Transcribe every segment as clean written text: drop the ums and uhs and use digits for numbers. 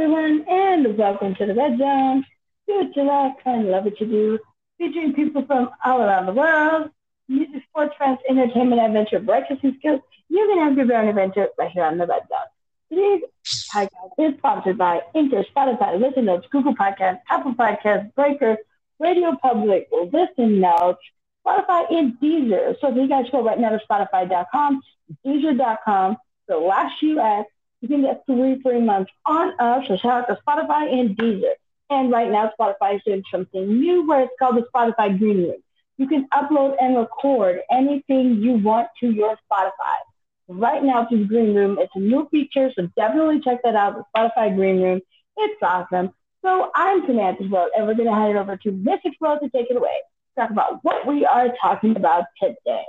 everyone, and welcome to the Red Zone. Do what you like and love what you do, featuring people from all around the world. Music, sports, friends, entertainment, adventure, breakfast, and skills. You can have your very own adventure right here on the Red Zone. Today's podcast is sponsored by Anchor, Spotify, Listen Notes, Google Podcasts, Apple Podcasts, Breaker, Radio Public, Listen Notes, Spotify, and Deezer. So if you guys go right now to Spotify.com, Deezer.com/US, you can get three free months on us. So shout out to Spotify and Deezer. And right now, Spotify is doing something new where it's called the Spotify Green Room. You can upload and record anything you want to your Spotify. Right now, through the Green Room, it's a new feature, so definitely check that out. The Spotify Green Room, it's awesome. So I'm Samantha World, and we're going to hand it over to Mrs. World to take it away. Talk about what we are talking about today.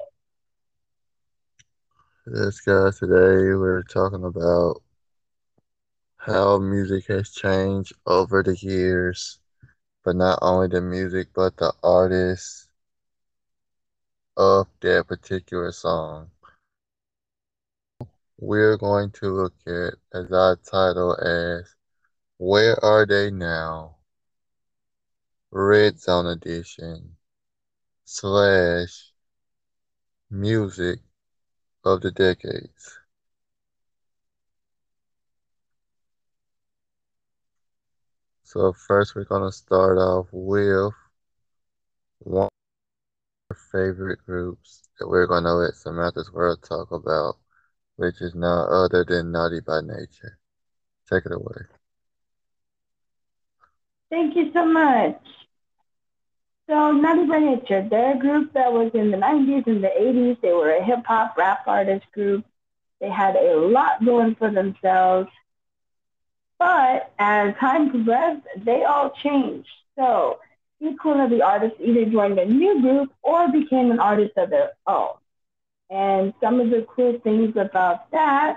Yes, guys, today we're talking about how music has changed over the years, but not only the music, but the artists of that particular song. We're going to look at, as I title as, Where Are They Now? Red Zone Edition / Music of the Decades. So first we're going to start off with one of our favorite groups that we're going to let Samantha's World talk about, which is none other than Naughty by Nature. Take it away. Thank you so much. So, Naughty by Nature, they're a group that was in the 90s and the 80s. They were a hip hop rap artist group. They had a lot going for themselves. But as time progressed, they all changed. So, each one of the artists either joined a new group or became an artist of their own. And some of the cool things about that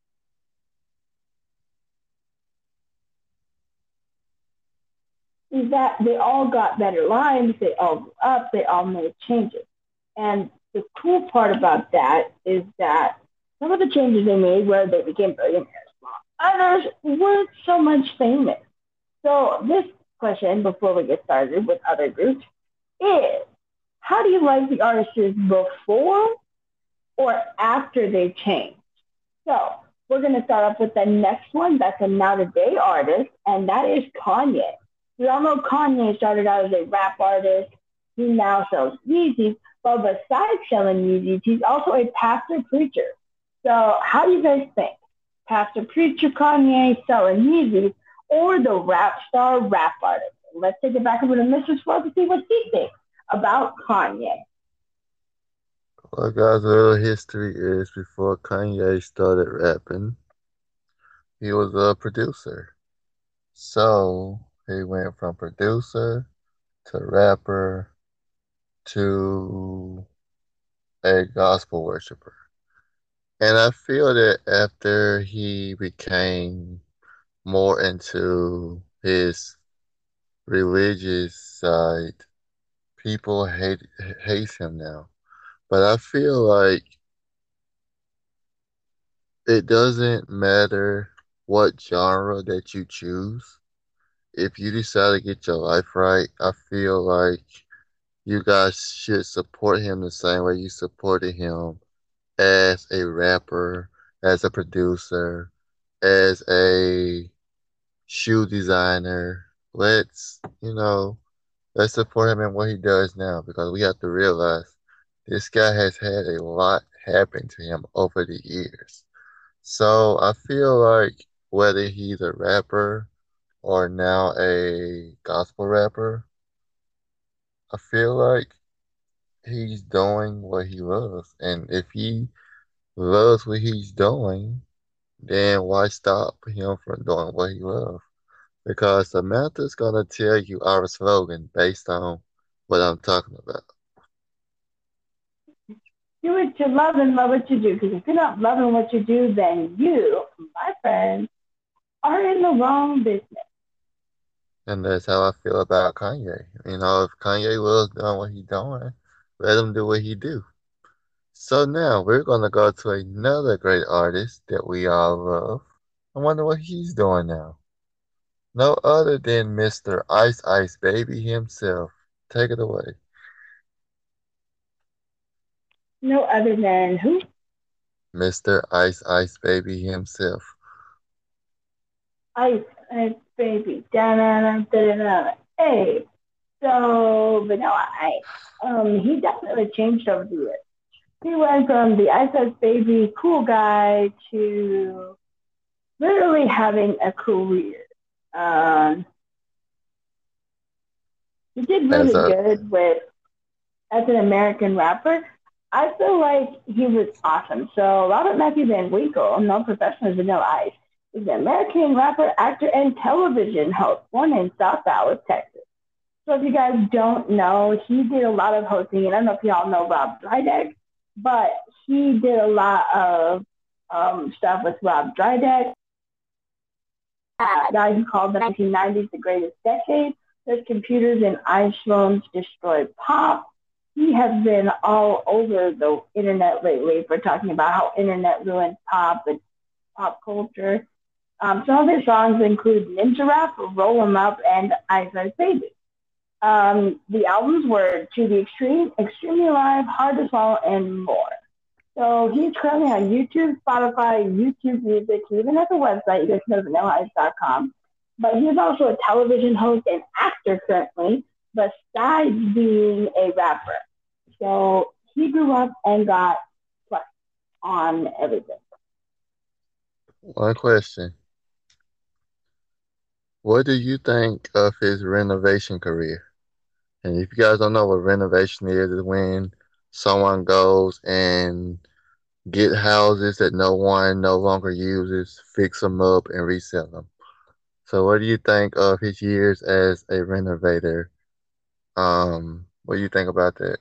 is that they all got better lines, they all grew up, they all made changes. And the cool part about that is that some of the changes they made where they became billionaires, others weren't so much famous. So this question, before we get started with other groups, is how do you like the artists before or after they changed? So we're going to start off with the next one. That's a now to day artist, and that is Kanye. We all know Kanye started out as a rap artist. He now sells Yeezys, but besides selling Yeezys, he's also a pastor preacher. So how do you guys think? Pastor preacher Kanye selling Yeezys or the rap star rap artist? Let's take it back over to Mr. Swell to see what he thinks about Kanye. Well, guys, a little history is before Kanye started rapping, he was a producer. So he went from producer to rapper to a gospel worshiper. And I feel that after he became more into his religious side, people hate him now. But I feel like it doesn't matter what genre that you choose. If you decide to get your life right, I feel like you guys should support him the same way you supported him as a rapper, as a producer, as a shoe designer. Let's support him in what he does now because we have to realize this guy has had a lot happen to him over the years. So I feel like whether he's a rapper or now a gospel rapper, I feel like he's doing what he loves. And if he loves what he's doing, then why stop him from doing what he loves? Because Samantha's gonna tell you our slogan based on what I'm talking about. Do what you love and love what you do. Because if you're not loving what you do, then you, my friend, are in the wrong business. And that's how I feel about Kanye. If Kanye loves doing what he's doing, let him do what he do. So now we're gonna go to another great artist that we all love. I wonder what he's doing now. No other than Mr. Ice Ice Baby himself. Take it away. No other than who? Mr. Ice Ice Baby himself. Ice, Ice Baby. Da-da-da-da-da-da. Hey, so Vanilla Ice. He definitely changed over the years. He went from the Ice Ice Baby cool guy to literally having a career. Um, he did As really a good with as an American rapper. I feel like he was awesome. So Robert Matthew Van Winkle, known professionally as Vanilla Ice, is an American rapper, actor, and television host born in South Dallas, Texas. So if you guys don't know, he did a lot of hosting, and I don't know if y'all know Rob Dyrdek, but he did a lot of stuff with Rob Dyrdek. Guy who called the 1990s the greatest decade. There's computers and iPhones destroyed pop. He has been all over the internet lately for talking about how internet ruined pop and pop culture. Some of his songs include Ninja Rap, Roll 'em Up, and Ice Ice Baby. The albums were To the Extreme, Extremely Alive, Hard to Swallow, and more. So he's currently on YouTube, Spotify, YouTube Music. He even has a website. You guys can go to vanillaice.com. But he's also a television host and actor currently, besides being a rapper. So he grew up and got plus on everything. one question. What do you think of his renovation career? And if you guys don't know what renovation is when someone goes and get houses that no one no longer uses, fix them up, and resell them. So, what do you think of his years as a renovator? What do you think about that?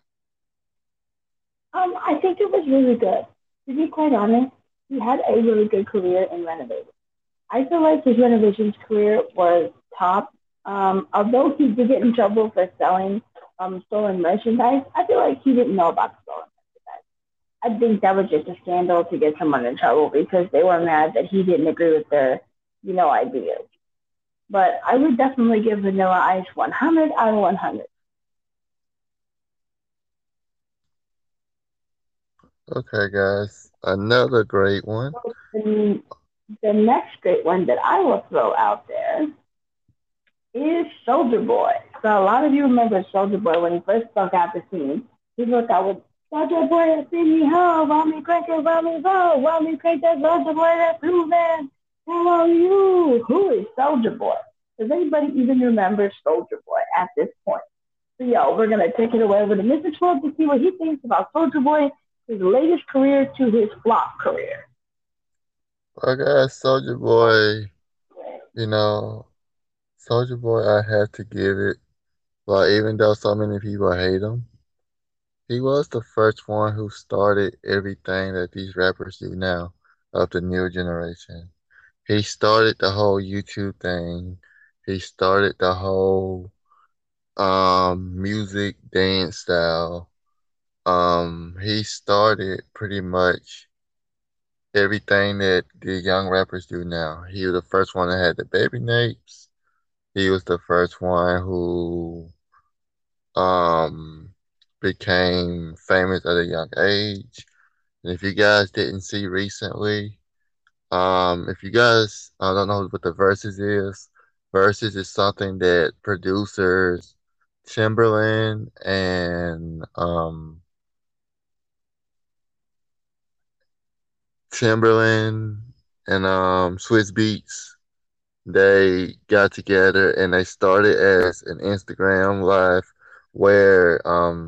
I think it was really good. To be quite honest, he had a really good career in renovating. I feel like his renovations career was top. Although he did get in trouble for selling stolen merchandise, I feel like he didn't know about the stolen merchandise. I think that was just a scandal to get someone in trouble because they were mad that he didn't agree with their, ideas. But I would definitely give Vanilla Ice 100 out of 100. Okay, guys, another great one. And the next great one that I will throw out there is Soldier Boy. So a lot of you remember Soldier Boy when he first broke out the scene. He broke out with Soldier Boy, send me home, want me crank it, want me roll, want me crank that Soldier Boy, that blue man. Hello, you. Who is Soldier Boy? Does anybody even remember Soldier Boy at this point? So, yo, we're gonna take it away over to Mr. 12 to see what he thinks about Soldier Boy, his latest career to his flop career. Well, guys, Soldier Boy, you know, Soldier Boy, I have to give it. Like, even though so many people hate him, he was the first one who started everything that these rappers do now of the new generation. He started the whole YouTube thing. He started the whole music dance style. He started pretty much everything that the young rappers do now. He was the first one that had the baby napes. He was the first one who um became famous at a young age. And if you guys didn't see recently, if you guys don't know what the verses is, verses is something that producers Timberland and Timberland and Swiss Beats, they got together and they started as an Instagram live where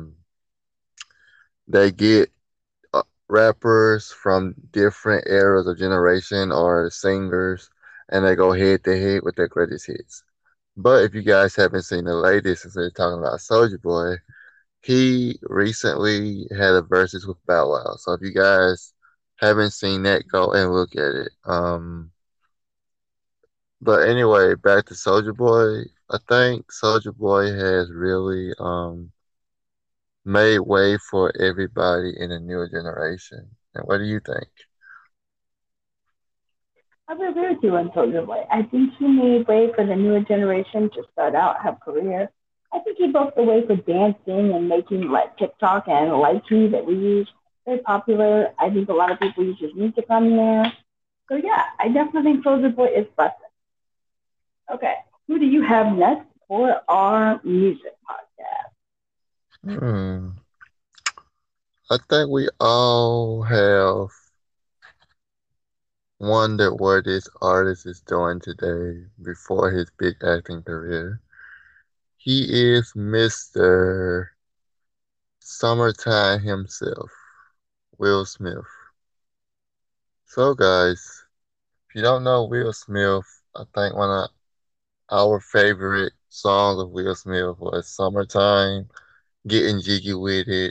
they get rappers from different eras of generation or singers and they go head to head with their greatest hits. But if you guys haven't seen the latest, since they're talking about Soldier Boy, he recently had a versus with Bow Wow. So if you guys haven't seen that, go and look at it. But anyway, back to Soldier Boy. I think Soldier Boy has really made way for everybody in the newer generation. And what do you think? I would agree with you on Soldier Boy. I think he made way for the newer generation to start out, have career. I think he broke the way for dancing and making like TikTok and Likey that we use very popular. I think a lot of people use his music on there. So yeah, I definitely think Soldier Boy is busted. Okay, who do you have next for our music podcast? Hmm. I think we all have wondered what this artist is doing today before his big acting career. He is Mr. Summertime himself, Will Smith. So, guys, if you don't know Will Smith, I think one of our favorite songs of Will Smith was Summertime, Getting Jiggy with It,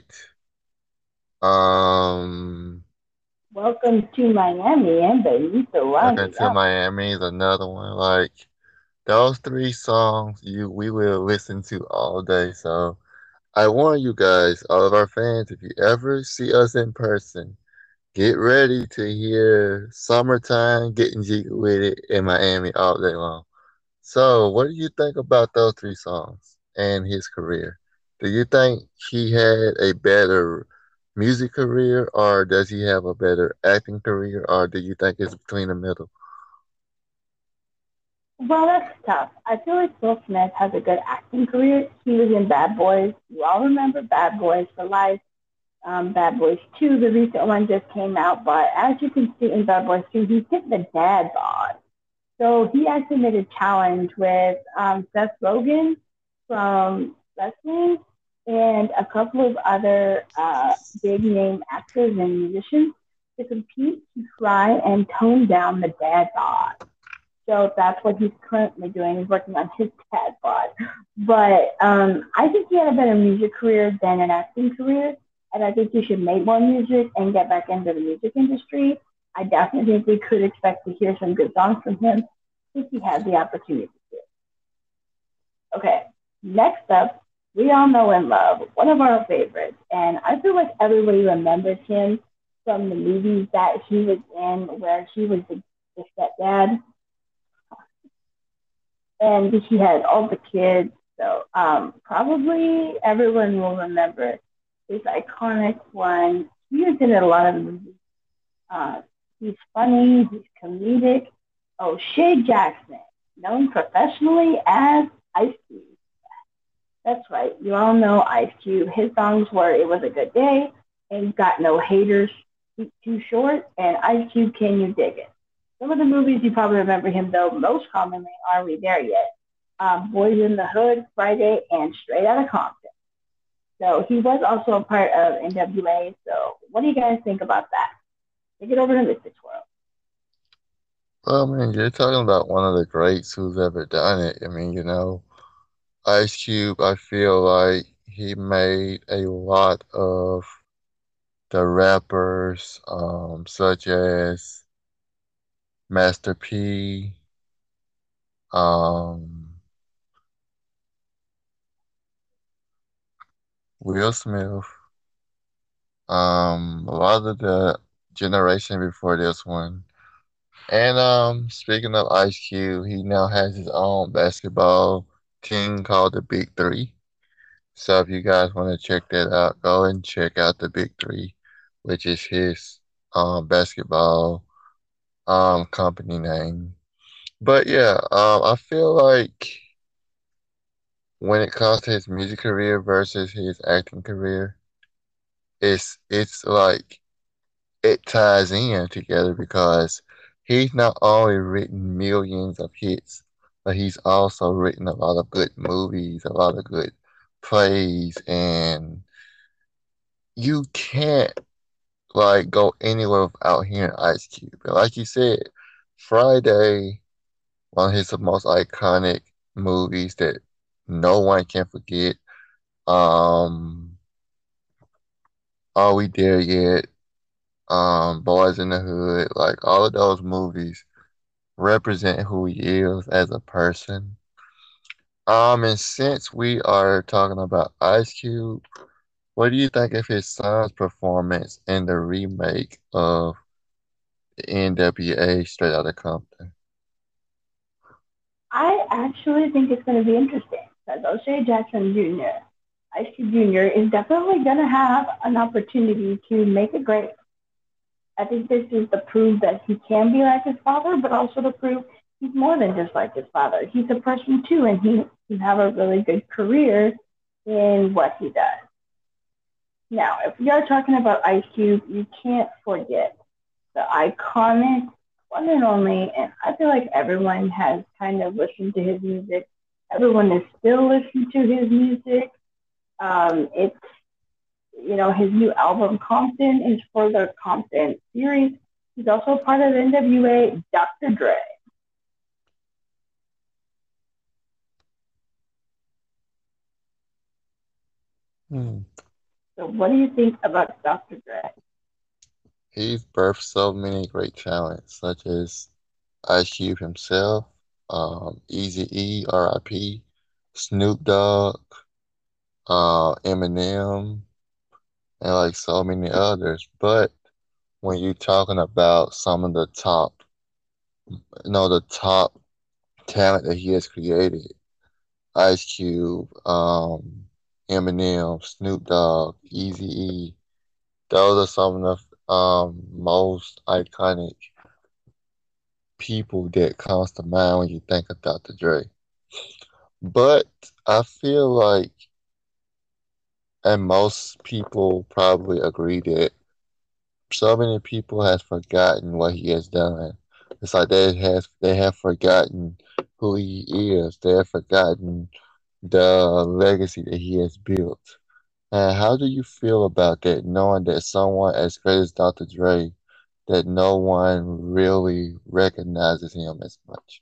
um, Welcome to Miami and Benito Welcome to Yum. Miami is another one. Like, those three songs we will listen to all day. So I warn you guys, all of our fans, if you ever see us in person, get ready to hear Summertime Getting Jiggy with It in Miami all day long. So what do you think about those three songs and his career? Do you think he had a better music career, or does he have a better acting career, or do you think it's between the middle? Well, that's tough. I feel like Will Smith has a good acting career. He was in Bad Boys. You all remember Bad Boys for Life. Bad Boys 2, the recent one just came out, but as you can see in Bad Boys 2, he hit the dad bod. So he actually made a challenge with Seth Rogen from wrestling and a couple of other big name actors and musicians to compete to try and tone down the dad bod. So that's what he's currently doing. He's working on his dad bod. But I think he had a better music career than an acting career. And I think he should make more music and get back into the music industry. I definitely think we could expect to hear some good songs from him if he has the opportunity to. Okay, next up, we all know and love one of our favorites, and I feel like everybody remembers him from the movies that he was in, where he was the stepdad, and he had all the kids. So probably everyone will remember this iconic one. He was in a lot of movies. Uh, he's funny. He's comedic. O'Shea Jackson, known professionally as Ice Cube. That's right. You all know Ice Cube. His songs were "It Was a Good Day," "Ain't Got No Haters," "He's Too Short," and "Ice Cube, Can You Dig It?" Some of the movies you probably remember him though most commonly are "We There Yet," "Boys in the Hood," "Friday," and "Straight Outta Compton." So he was also a part of NWA. So what do you guys think about that? Take it over to Mr. Twirl. Well, I mean, you're talking about one of the greats who's ever done it. Ice Cube, I feel like he made a lot of the rappers, such as Master P, um, Will Smith, a lot of the generation before this one. And speaking of Ice Cube, he now has his own basketball team called the Big Three. So if you guys want to check that out, go and check out the Big Three, which is his basketball company name. But yeah, I feel like when it comes to his music career versus his acting career, it's like it ties in together because he's not only written millions of hits, but he's also written a lot of good movies, a lot of good plays, and you can't like go anywhere without hearing Ice Cube. And like you said, Friday, one of his most iconic movies that no one can forget. Um, Are We There Yet? Boys in the Hood, like all of those movies represent who he is as a person. And since we are talking about Ice Cube, what do you think of his son's performance in the remake of the NWA straight out of Compton. I actually think it's going to be interesting because O'Shea Jackson Jr., Ice Cube Jr. is definitely going to have an opportunity to make it great. I think this is to prove that he can be like his father, but also to prove he's more than just like his father. He's a person too, and he can have a really good career in what he does. Now, if we are talking about Ice Cube, you can't forget the iconic one and only, and I feel like everyone has kind of listened to his music. Everyone is still listening to his music. It's his new album Compton is for the Compton series. He's also part of NWA, Dr. Dre. Hmm. So, what do you think about Dr. Dre? He's birthed so many great talents, such as Ice Cube himself, Eazy-E, R.I.P., Snoop Dogg, Eminem, and like so many others. But when you're talking about some of the top, the top talent that he has created, Ice Cube, Eminem, Snoop Dogg, Eazy-E, those are some of the most iconic people that comes to mind when you think of Dr. Dre. But I feel like, and most people probably agree that so many people has forgotten what he has done. It's like they have forgotten who he is. They have forgotten the legacy that he has built. And how do you feel about that, knowing that someone as great as Dr. Dre, that no one really recognizes him as much?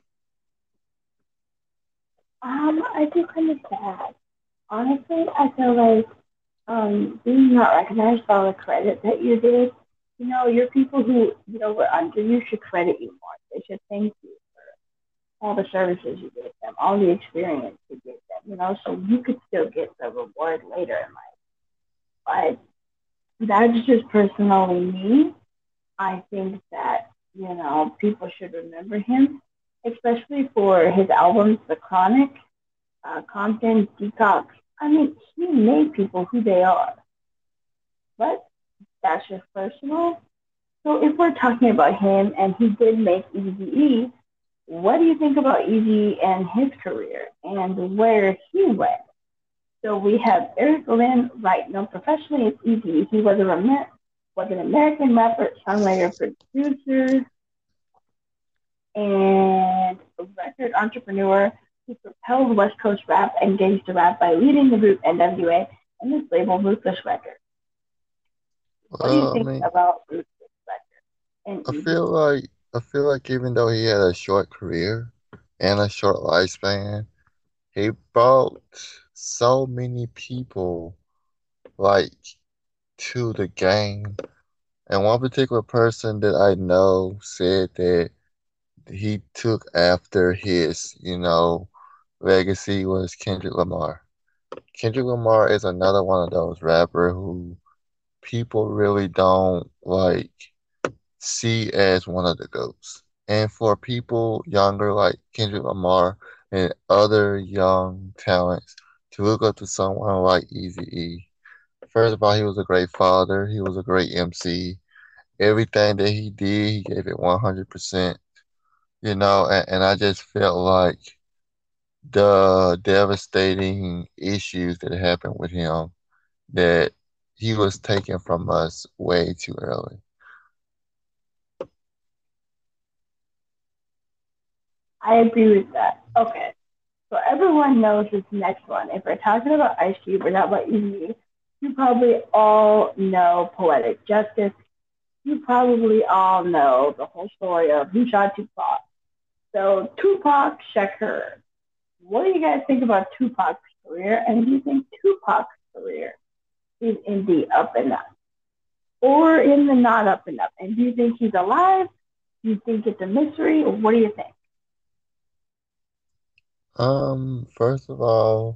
I do kind of sad. Honestly, I feel like being not recognized for all the credit that you did. Your people who were under you should credit you more. They should thank you all the services you gave them, all the experience you gave them. So you could still get the reward later in life. But that's just personally me. I think that people should remember him, especially for his albums, The Chronic, Compton, Detox. I mean, he made people who they are. But that's just personal. So if we're talking about him and he did make Easy, what do you think about Easy and his career and where he went? So we have Eric Lynn, right, known professionally as Easy. He was an American rapper, songwriter, producer, and record entrepreneur who propelled West Coast rap and gangsta rap by leading the group NWA and his label Ruthless Records. What do you Well, I think mean, about Ruthless Records and I Easy? feel like I feel like even though he had a short career and a short lifespan, he brought so many people like to the game. And one particular person that I know said that he took after his, legacy was Kendrick Lamar. Kendrick Lamar is another one of those rappers who people really don't like see as one of the GOATs. And for people younger like Kendrick Lamar and other young talents to look up to someone like Eazy-E. First of all, he was a great father. He was a great MC. Everything that he did, he gave it 100%. And I just felt like the devastating issues that happened with him, that he was taken from us way too early. I agree with that. Okay, so everyone knows this next one. If we're talking about Ice Cube, we're not about Easy. You probably all know Poetic Justice. You probably all know the whole story of who shot Tupac. So Tupac Shakur. What do you guys think about Tupac's career? And do you think Tupac's career is in the up and up or in the not up and up? And do you think he's alive? Do you think it's a mystery? Or what do you think? First of all,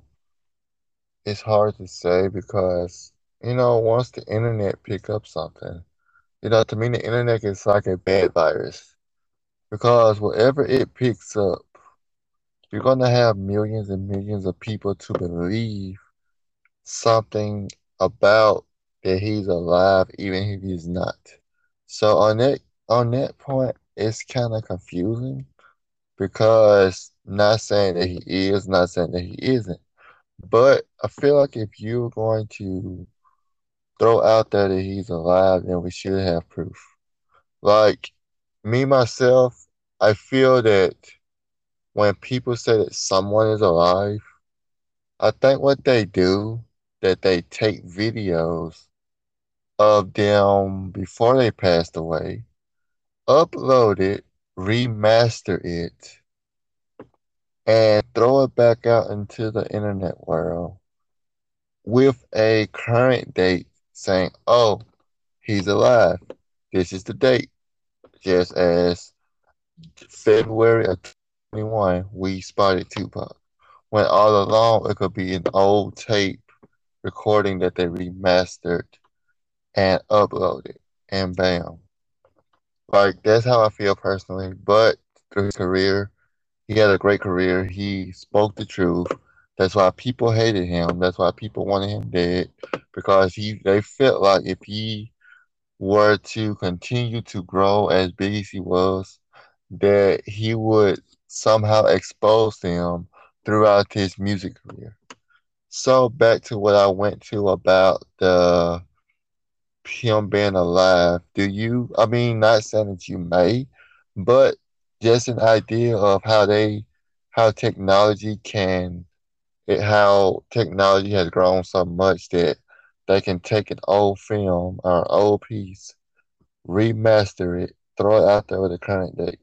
it's hard to say because, once the internet pick up something, To me, the internet is like a bad virus because whatever it picks up, you're gonna have millions and millions of people to believe something about that he's alive, even if he's not. So on that point, it's kind of confusing because not saying that he is, not saying that he isn't. But I feel like if you're going to throw out there that he's alive, then we should have proof. Like me myself, I feel that when people say that someone is alive, I think what they do that they take videos of them before they passed away, upload it, remaster it, and throw it back out into the internet world with a current date saying, oh, he's alive. This is the date. Just as February of 21, we spotted Tupac. When all along it could be an old tape recording that they remastered and uploaded, and bam. Like, that's how I feel personally. But through his career, he had a great career. He spoke the truth. That's why people hated him. That's why people wanted him dead. Because they felt like if he were to continue to grow as big as he was, that he would somehow expose them throughout his music career. So back to what I went to about the him being alive. I mean, not saying that you may, but just an idea of how technology how technology has grown so much that they can take an old film or an old piece, remaster it, throw it out there with a current date.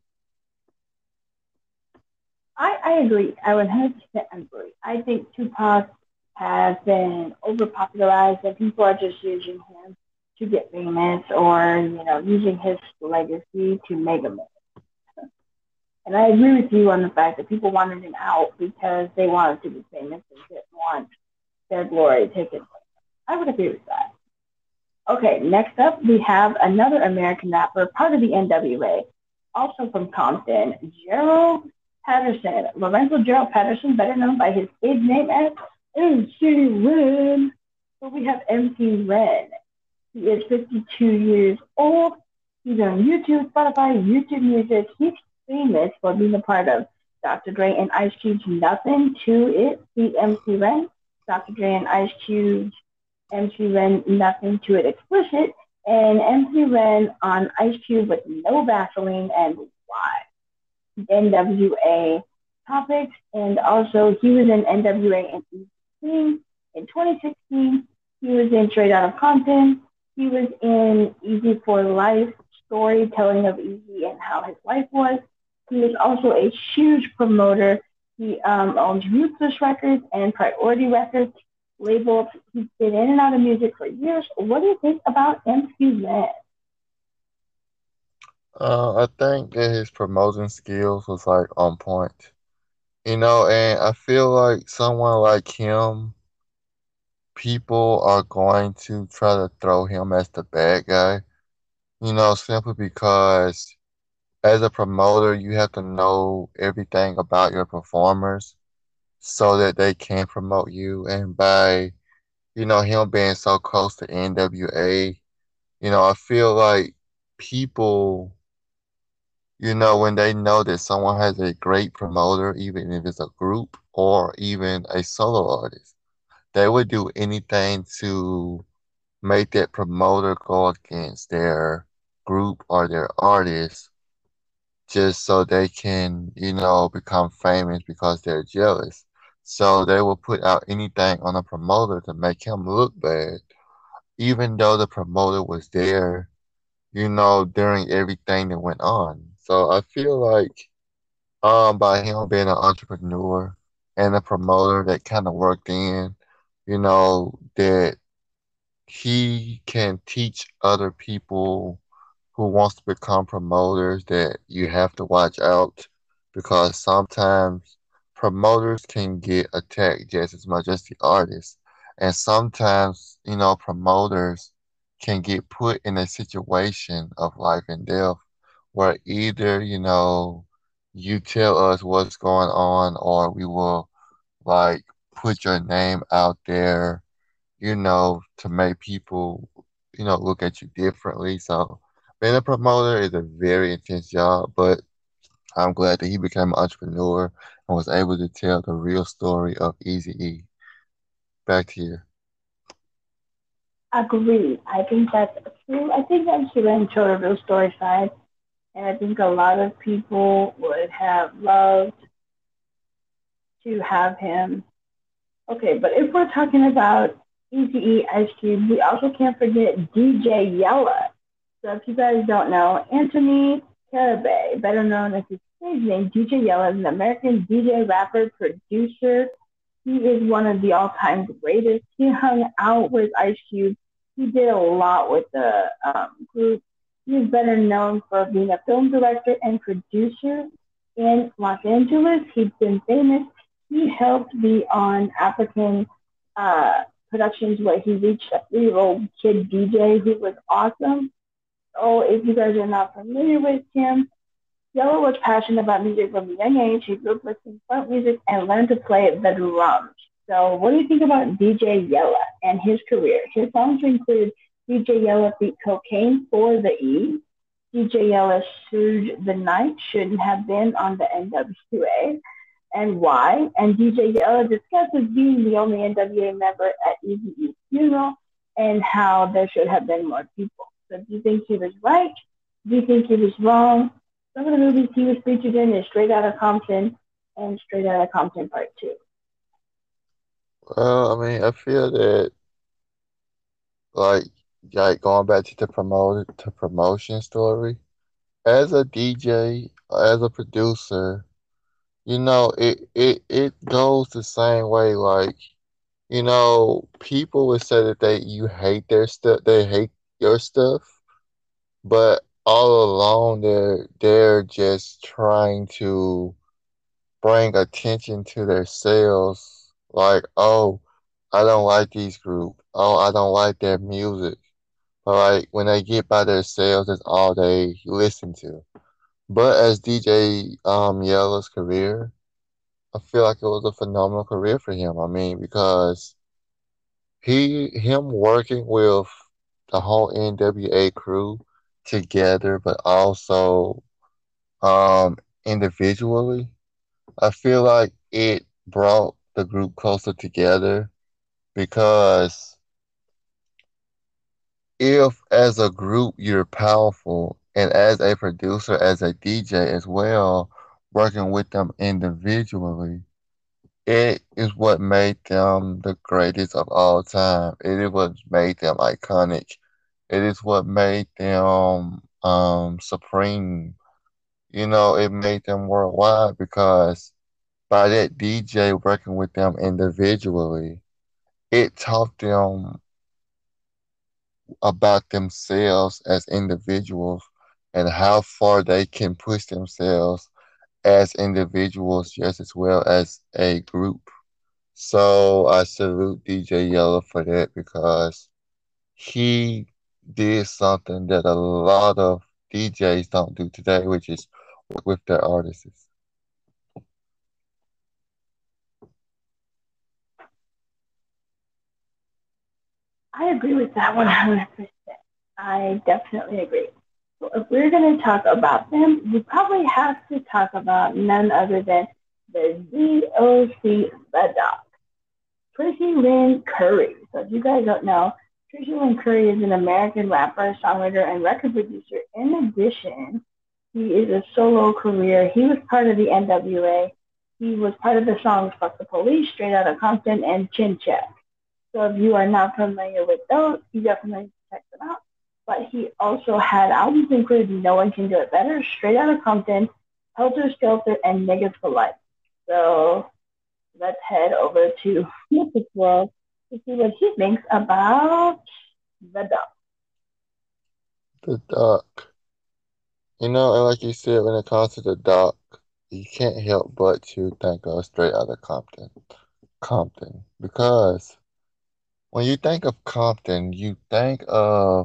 I agree. I would 100% agree. I think Tupac has been overpopularized and people are just using him to get famous or, using his legacy to make a million. And I agree with you on the fact that people wanted him out because they wanted to be famous and didn't want their glory taken. I would agree with that. Okay, next up we have another American rapper, part of the NWA, also from Compton, Gerald Patterson. Lorenzo Gerald Patterson, better known by his stage name as MC Ren. So we have MC Ren. He is 52 years old. He's on YouTube, Spotify, YouTube Music. He's famous for being a part of Dr. Dre and Ice Cube's Nothing to It, the MC Ren. Dr. Dre and Ice Cube's MC Ren Nothing to It Explicit, and MC Ren on Ice Cube with No Vaseline and Why. NWA topics, and also he was in NWA in 2016. He was in Straight Outta Compton. He was in Easy for Life, storytelling of Easy and how his life was. He is also a huge promoter. He owns Ruthless Records and Priority Records labels. He's been in and out of music for years. What do you think about MC Ren? I think that his promoting skills was like on point. And I feel like someone like him, people are going to try to throw him as the bad guy, simply because as a promoter, you have to know everything about your performers so that they can promote you. And by, him being so close to NWA, I feel like people, when they know that someone has a great promoter, even if it's a group or even a solo artist, they would do anything to make that promoter go against their group or their artist just so they can, become famous because they're jealous. So they will put out anything on a promoter to make him look bad, even though the promoter was there, during everything that went on. So I feel like by him being an entrepreneur and a promoter that kind of worked in, that he can teach other people who wants to become promoters that you have to watch out because sometimes promoters can get attacked just as much as the artists. And sometimes, promoters can get put in a situation of life and death where either, you tell us what's going on or we will like put your name out there, to make people, look at you differently. So being a promoter is a very intense job, but I'm glad that he became an entrepreneur and was able to tell the real story of Eazy-E. Back to you. Agreed. I think that's true. I think that should have showed a real story side, and I think a lot of people would have loved to have him. Okay, but if we're talking about ECE Ice Cube, we also can't forget DJ Yella. So if you guys don't know, Anthony Carabay, better known as his stage name, DJ Yella, is an American DJ, rapper, producer. He is one of the all-time greatest. He hung out with Ice Cube. He did a lot with the group. He is better known for being a film director and producer in Los Angeles. He's been famous. He helped be on African uh, productions where he reached a 3-year-old kid DJ who was awesome. So if you guys are not familiar with him, Yellow was passionate about music from a young age. He grew up listening to funk music and learned to play the drums. So, what do you think about DJ Yella and his career? His songs include DJ Yella beat Cocaine for the E, DJ Yella sued the Night shouldn't have been on the NWA, and why. And DJ Yella discusses being the only NWA member at Eazy-E's funeral and how there should have been more people. So, do you think he was right? Do you think he was wrong? Some of the movies he was featured in is Straight Outta Compton and Straight Outta Compton Part 2. Well, I mean, I feel that like going back to the promotion story, as a DJ, as a producer, it goes the same way. Like, people would say that you hate their stuff, they hate your stuff, but all along they're just trying to bring attention to themselves. Like, oh, I don't like these groups. Oh, I don't like their music. But like when they get by themselves, that's all they listen to. But as DJ Yella's career, I feel like it was a phenomenal career for him. I mean, because him working with the whole NWA crew together, but also individually, I feel like it brought the group closer together because if as a group you're powerful and as a producer, as a DJ as well, working with them individually, it is what made them the greatest of all time. It is what made them iconic. It is what made them supreme. It made them worldwide because by that DJ working with them individually, it taught them about themselves as individuals and how far they can push themselves as individuals just as well as a group. So I salute DJ Yellow for that because he did something that a lot of DJs don't do today, which is work with their artists. I agree with that 100%. I definitely agree. So if we're going to talk about them, we probably have to talk about none other than the DOC, the Doc, Tracy Lynn Curry. So if you guys don't know, Tracy Lynn Curry is an American rapper, songwriter, and record producer. In addition, he is a solo career. He was part of the NWA. He was part of the songs Fuck the Police, Straight Outta Compton, and Chin Check. So if you are not familiar with those, you definitely need to check them out. But he also had albums including No One Can Do It Better, Straight Outta Compton, Helter Skelter, and Niggas for Life. So let's head over to Mythic World to see what he thinks about the dog. The Doc. And like you said, when it comes to the Doc, you can't help but to think of Straight Outta Compton. Compton. Because when you think of Compton, you think of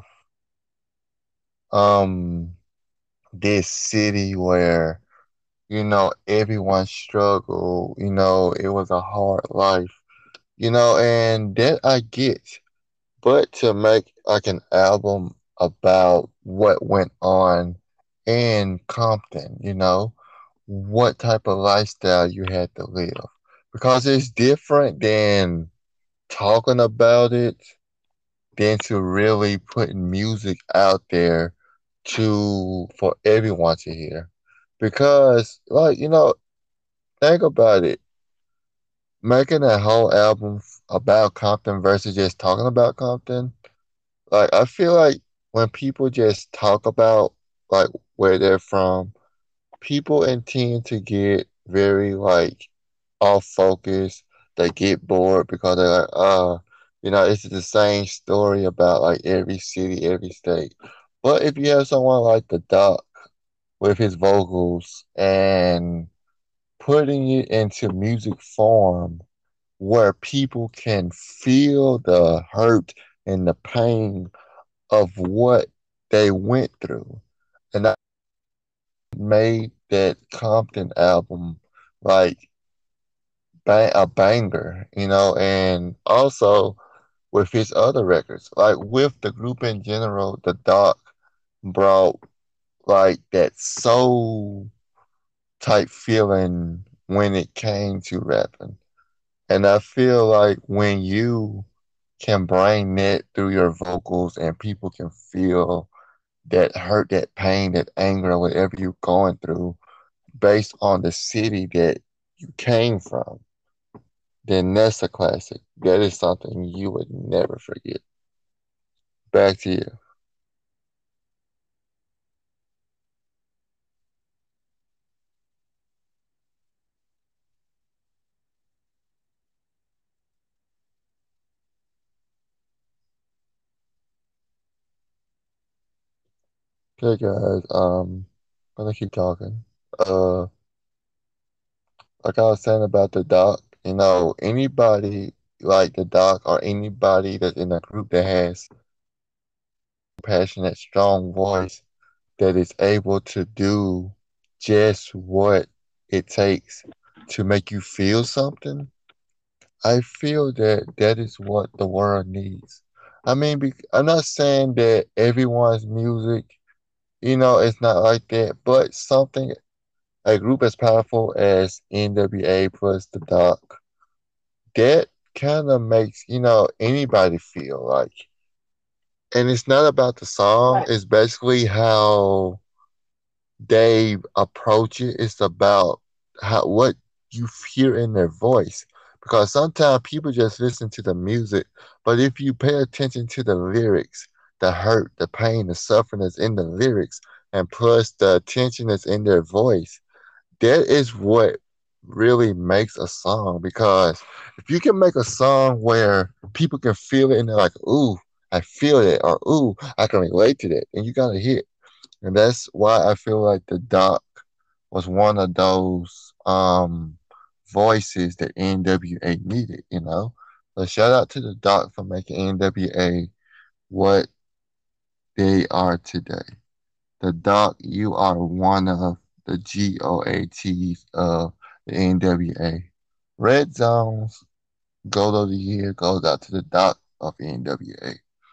um this city where, everyone struggled, it was a hard life, and that I get. But to make like an album about what went on in Compton, what type of lifestyle you had to live. Because it's different than talking about it than to really putting music out there for everyone to hear. Because like, think about it. Making a whole album about Compton versus just talking about Compton, like I feel like when people just talk about like where they're from, people intend to get very like off focus. They get bored because they're like, it's the same story about like every city, every state. But if you have someone like the Doc with his vocals and putting it into music form where people can feel the hurt and the pain of what they went through. And that made that Compton album like a banger, and also with his other records, like with the group in general, the Doc brought like that soul type feeling when it came to rapping. And I feel like when you can bring that through your vocals and people can feel that hurt, that pain, that anger, or whatever you're going through based on the city that you came from, then that's a classic. That is something you would never forget. Back to you. Okay, guys. I'm gonna keep talking. Uh, like I was saying about the doc, anybody like the doc or anybody that's in a group that has passionate, strong voice that is able to do just what it takes to make you feel something, I feel that that is what the world needs. I mean, I'm not saying that everyone's music, it's not like that, but something, a group as powerful as NWA plus the Doc, that kind of makes, anybody feel like. And it's not about the song, Right. it's basically how they approach it. It's about what you hear in their voice. Because sometimes people just listen to the music, but if you pay attention to the lyrics, the hurt, the pain, the suffering that's in the lyrics, and plus the attention that's in their voice, that is what really makes a song. Because if you can make a song where people can feel it and they're like, ooh, I feel it, or ooh, I can relate to that, and you got a hit. And that's why I feel like the Doc was one of those voices that NWA needed. So shout out to the Doc for making NWA what they are today. The Doc, you are one of the GOATs of the NWA. Red Zones, Goal of the Year goes out to the Doc of NWA.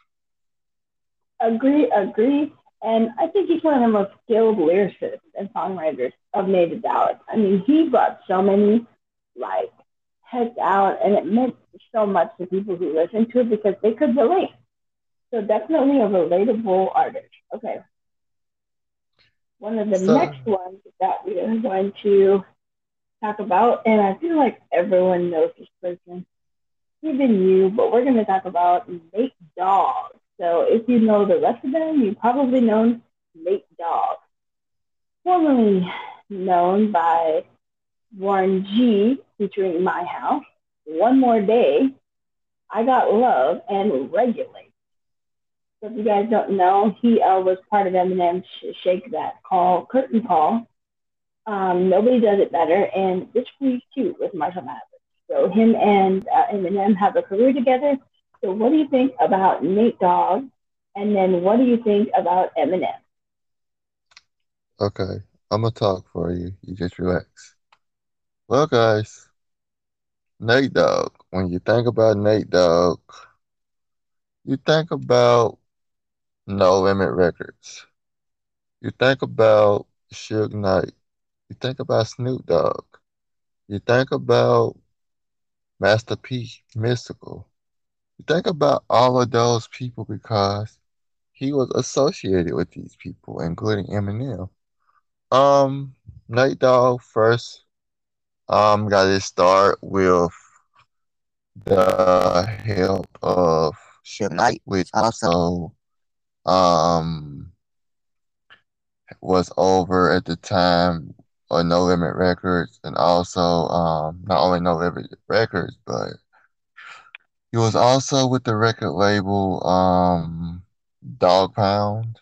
Agree, agree. And I think he's one of the most skilled lyricists and songwriters of Native Dallas. I mean, he brought so many like heads out, and it meant so much to people who listened to it because they could relate. So definitely a relatable artist. Okay, one of the So, next ones that we are going to talk about, and I feel like everyone knows this person, even you, but we're going to talk about Nate Dogg. So if you know the rest of them, you probably know Nate Dogg, formerly known by Warren G, featuring My House, One More Day, I Got Love, and Regulate. So if you guys don't know, he was part of Eminem's Shake That Call, Curtain Call. Nobody does it better, and Bitch Please Too with Marshall Mathers. So him and Eminem have a career together, So what do you think about Nate Dogg? And then what do you think about Eminem? Okay, I'm gonna talk for you. You just relax. Well, guys, Nate Dogg. When you think about Nate Dogg, you think about No Limit Records. You think about Suge Knight. You think about Snoop Dogg. You think about Master P, Mystical. You think about all of those people because he was associated with these people, including Eminem. Um, Nate Dogg first got his start with the help of Suge Knight, which also um was over at the time on No Limit Records, and also not only No Limit Records, but he was also with the record label Dog Pound,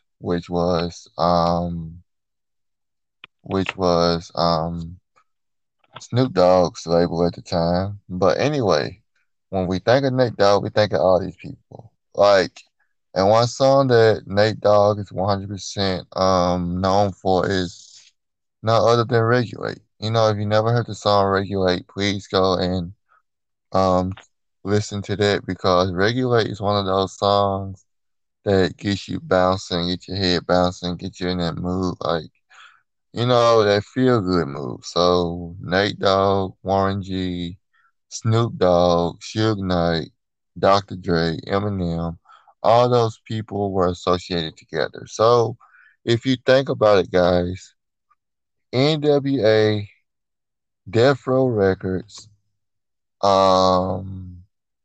which was Snoop Dogg's label at the time. But anyway, when we think of Nate Dogg, we think of all these people. Like, and one song that Nate Dogg is 100% known for is none other than Regulate. You know, if you never heard the song Regulate, please go and um listen to that because Regulate is one of those songs that gets you bouncing, get your head bouncing, get you in that mood. Like, you know, that feel good move. So Nate Dogg, Warren G, Snoop Dogg, Suge Knight, Dr. Dre, Eminem, all those people were associated together. So if you think about it, guys, NWA, Death Row Records, um,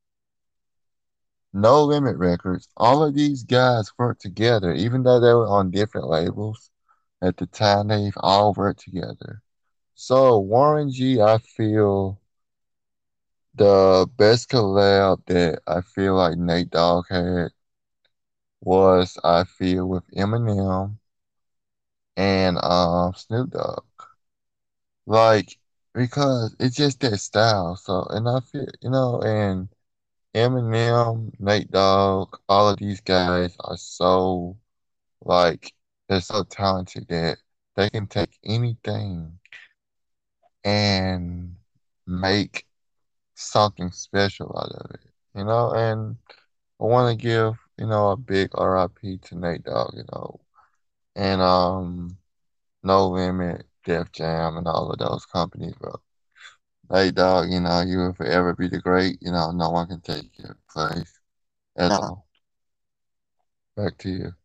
No Limit Records, all of these guys worked together, even though they were on different labels. At the time, they've all worked together. So Warren G, I feel the best collab that I feel like Nate Dogg had was I feel with Eminem and Snoop Dogg. Like because it's just that style. So and I feel and Eminem, Nate Dogg, all of these guys are so like they're so talented that they can take anything and make something special out of it, and I want to give, a big RIP to Nate Dogg, and No Limit, Def Jam, and all of those companies, bro. Nate Dogg, you will forever be the great, no one can take your place at all. Back to you.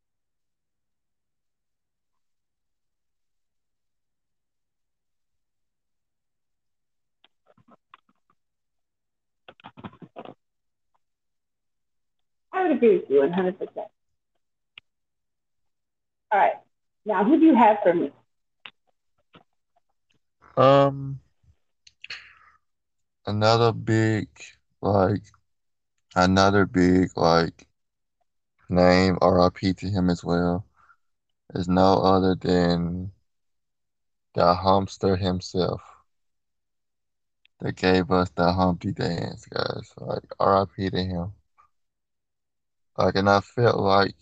I would agree with you 100%. All right. Now, who do you have for me? Um, another big, like, another big, like, name, RIP to him as well, is no other than the Humpster himself that gave us the Humpty dance, guys. Like, RIP to him. Like, and I felt like,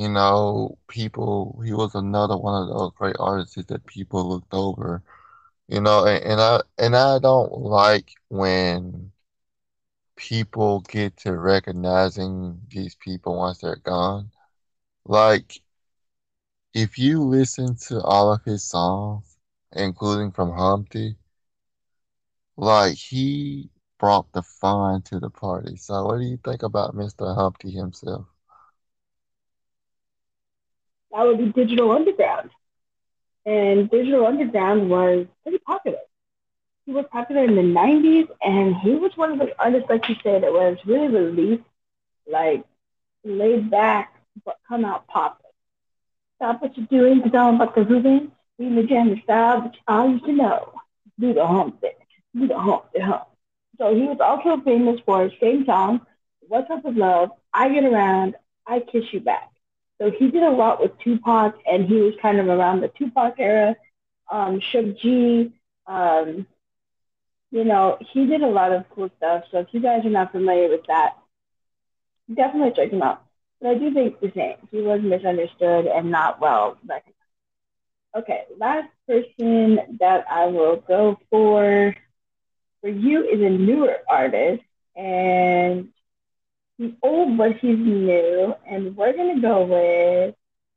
he was another one of those great artists that people looked over, and I don't like when people get to recognizing these people once they're gone. Like, if you listen to all of his songs, including from Humpty, like he brought the fun to the party. So what do you think about Mr. Humpty himself? That would be Digital Underground. And Digital Underground was pretty popular. He was popular in the 90s, and he was one of the artists, like you said, that was really released, like laid back, but come out popping. Stop what you're doing, because I'm about to move in. Be the jam style, but I used to know. Do the hump thing. Do the hump, the hump. So he was also famous for his same song, What's Up with Love, I Get Around, I Kiss You Back. So he did a lot with Tupac, and he was kind of around the Tupac era. Suge G, um, he did a lot of cool stuff. So if you guys are not familiar with that, definitely check him out. But I do think the same. He was misunderstood and not well recognized. Okay, last person that I will go for you is a newer artist, and he's old but he's new, and we're gonna go with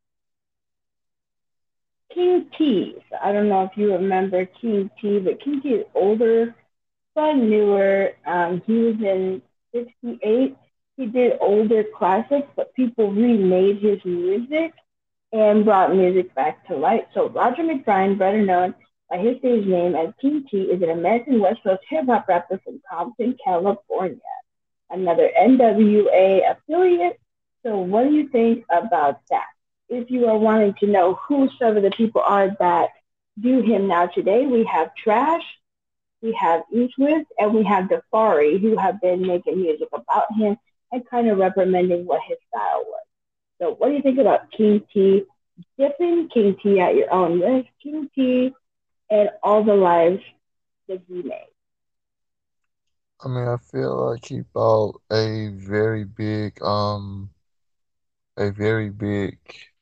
King T. So I don't know if you remember King T, but King T is older but newer. He was in '68. He did older classics, but people remade his music and brought music back to life. So Roger McBride, better known by his stage name as King T, is an American West Coast hip hop rapper from Compton, California, another NWA affiliate. So what do you think about that? If you are wanting to know who some of the people are that do him now today, we have Trash, we have Eastwood, and we have Defari, who have been making music about him and kind of reprimanding what his style was. So what do you think about King T, dipping King T at your own risk, King T, and all the lives that he made? I mean, I feel like he bought a very big,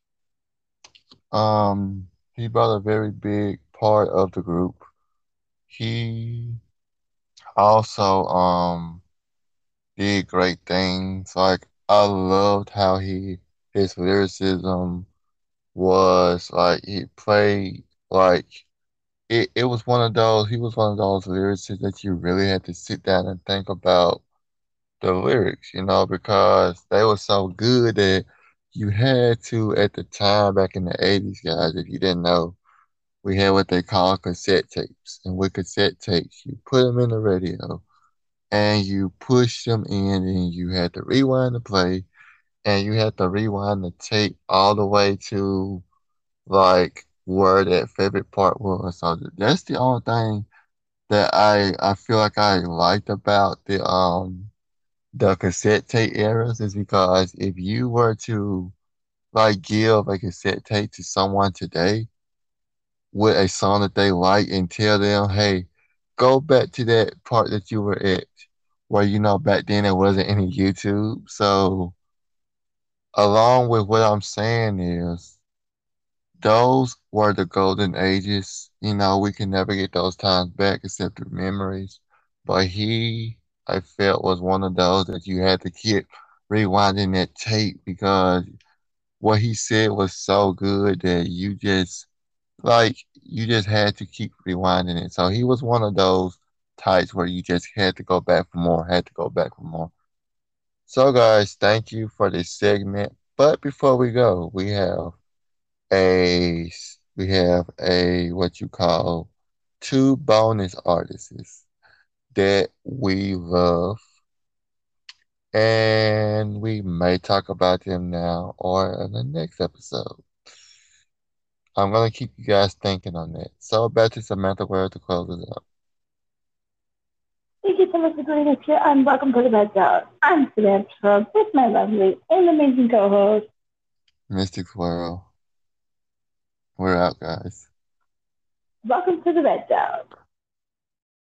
he bought a very big part of the group. He also, did great things. Like, I loved how his lyricism was like, he played like, it was one of those, he was one of those lyricists that you really had to sit down and think about the lyrics, because they were so good that you had to, at the time back in the 80s, guys, if you didn't know, we had what they call cassette tapes. And with cassette tapes, you put them in the radio and you push them in, and you had to rewind the play, and you had to rewind the tape all the way to like where that favorite part was. So that's the only thing that I feel like I liked about the cassette tape eras, is because if you were to like give a cassette tape to someone today with a song that they like and tell them, hey, go back to that part that you were at, where back then there wasn't any YouTube. So along with what I'm saying is, those were the golden ages. We can never get those times back except through memories. But I felt, was one of those that you had to keep rewinding that tape, because what he said was so good that you just had to keep rewinding it. So he was one of those types where you just had to go back for more, had to go back for more. So guys, thank you for this segment. But before we go, we have a what you call two bonus artists that we love, and we may talk about them now or in the next episode. I'm gonna keep you guys thinking on that. So back to Samantha Ware to close us up. Thank you so much for joining us here on Welcome to the Bed Zone. I'm Samantha with my lovely and amazing co-host. Mystic Swirl. We're out, guys. Welcome to the Bed Zone.